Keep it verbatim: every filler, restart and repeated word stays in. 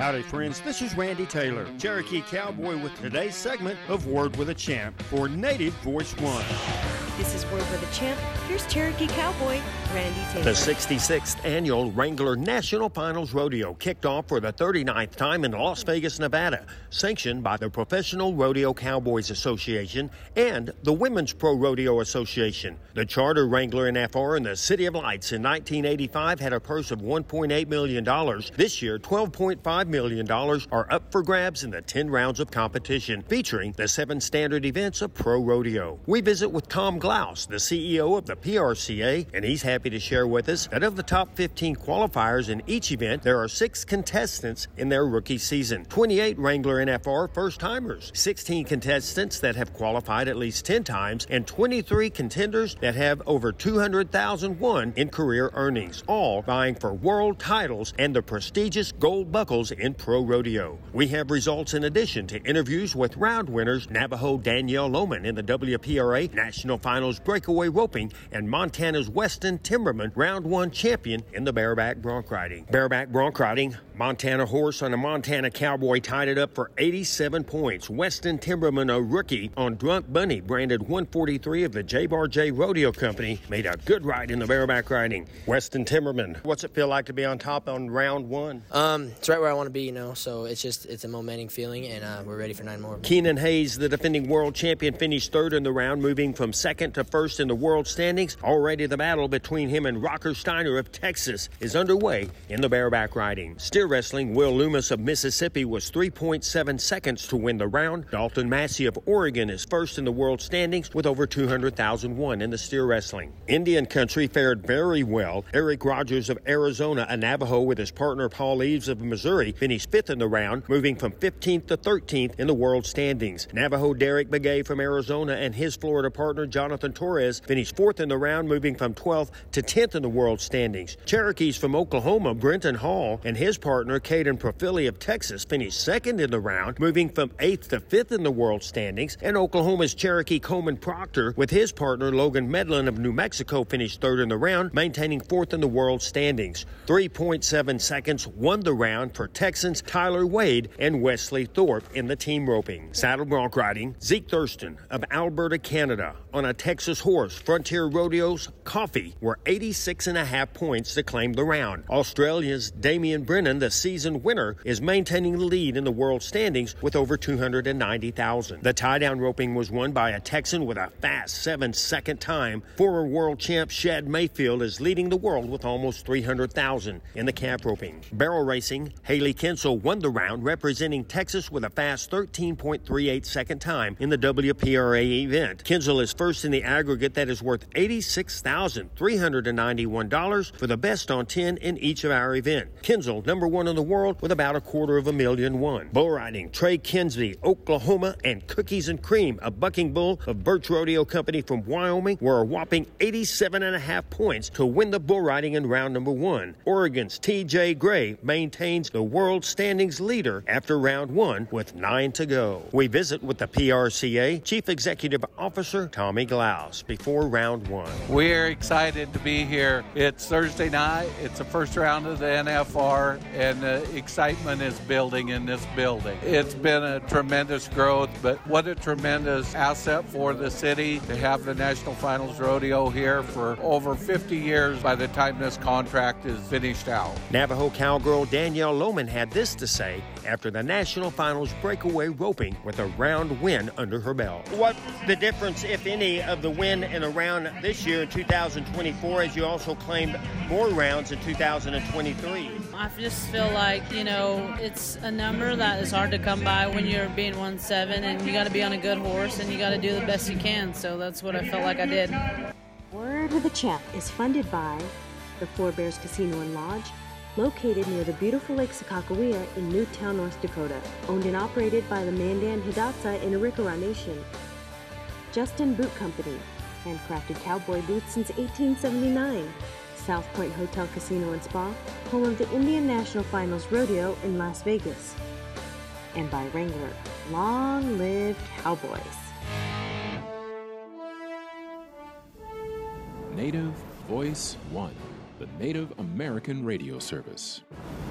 Howdy, friends. This is Randy Taylor, Cherokee Cowboy, with today's segment of Word with a Champ for Native Voice One. This is Word with a Champ. Here's Cherokee Cowboy, Randy Taylor. The sixty-sixth Annual Wrangler National Finals Rodeo kicked off for the thirty-ninth time in Las Vegas, Nevada, sanctioned by the Professional Rodeo Cowboys Association and the Women's Pro Rodeo Association. The charter Wrangler N F R in the City of Lights in nineteen eighty-five had a purse of one point eight million dollars. This year, twelve point five million dollars are up for grabs in the ten rounds of competition, featuring the seven standard events of pro rodeo. We visit with Tom Glaus, the C E O of the P R C A, and he's happy to share with us that of the top fifteen qualifiers in each event, there are six contestants in their rookie season, twenty-eight Wrangler N F R first-timers, sixteen contestants that have qualified at least ten times, and twenty-three contenders that have over two hundred thousand dollars in career earnings, all vying for world titles and the prestigious gold buckles in pro rodeo. We have results in addition to interviews with round winners Navajo Danielle Lohman in the W P R A National Finals Breakaway Roping and Montana's Weston Timberman round one champion in the bareback bronc riding. Bareback bronc riding, Montana horse on a Montana Cowboy tied it up for eighty-seven points. Weston Timberman, a rookie on Drunk Bunny, branded one forty-three of the J Bar J Rodeo Company, made a good ride in the bareback riding. Weston Timberman, what's it feel like to be on top on round one? Um, it's right where I want to be, you know, so it's just, it's a momenting feeling, and uh, we're ready for nine more. Keenan Hayes, the defending world champion, finished third in the round, moving from second to first in the world standings. Already the battle between him and Rocker Steiner of Texas is underway in the bareback riding. Steer wrestling, Will Loomis of Mississippi was three point seven seconds to win the round. Dalton Massey of Oregon is first in the world standings with over two hundred thousand one in the steer wrestling. Indian country fared very well. Eric Rogers of Arizona, a Navajo with his partner Paul Eves of Missouri, finished fifth in the round, moving from fifteenth to thirteenth in the world standings. Navajo Derek Begay from Arizona and his Florida partner Jonathan Torres finished fourth in the round, moving from twelfth to tenth in the world standings. Cherokees from Oklahoma, Brenton Hall and his partner Caden Profili of Texas finished second in the round, moving from eighth to fifth in the world standings. And Oklahoma's Cherokee Coleman Proctor with his partner Logan Medlin of New Mexico finished third in the round, maintaining fourth in the world standings. three point seven seconds won the round for Texans Tyler Wade and Wesley Thorpe in the team roping. Saddle bronc riding, Zeke Thurston of Alberta, Canada, on a Texas horse, Frontier Rodeo's Coffee, were eighty-six and a half points to claim the round. Australia's Damian Brennan, the season winner, is maintaining the lead in the world standings with over two hundred ninety thousand. The tie-down roping was won by a Texan with a fast seven-second time. Former world champ Shad Mayfield is leading the world with almost three hundred thousand in the calf roping. Barrel racing, Haley Kinsel won the round, representing Texas with a fast thirteen point three eight second time in the W P R A event. Kinsel is first in the aggregate that is worth eighty-six thousand three hundred ninety-one dollars for the best on ten in each of our event. Kinsel, number one in the world with about a quarter of a million won. Bull riding, Trey Kinsey, Oklahoma, and Cookies and Cream, a bucking bull of Birch Rodeo Company from Wyoming, were a whopping eighty-seven and a half points to win the bull riding in round number one. Oregon's T J Gray maintains the world standings leader after round one with nine to go. We visit with the P R C A Chief Executive Officer Tommy Glaus before round one. We're excited to be here. It's Thursday night. It's the first round of the N F R, and the excitement is building in this building. It's been a tremendous growth, but what a tremendous asset for the city to have the National Finals Rodeo here for over fifty years by the time this contract is finished out. Navajo cowgirl Danielle Lohman had this to say after the National Finals breakaway roping with a round win under her belt. What's the difference, if any, of the win in a round this year in two thousand twenty-four, as you also claimed more rounds in two thousand twenty-three? I just feel like, you know, it's a number that is hard to come by when you're being one seven, and you got to be on a good horse and you got to do the best you can. So that's what I felt like I did. Word with a Champ is funded by the Four Bears Casino and Lodge, located near the beautiful Lake Sakakawea in Newtown, North Dakota. Owned and operated by the Mandan Hidatsa in Arikara Nation. Justin Boot Company, handcrafted cowboy boots since eighteen seventy-nine. South Point Hotel Casino and Spa, home of the Indian National Finals Rodeo in Las Vegas. And by Wrangler, long live Cowboys. Native Voice One, the Native American radio service.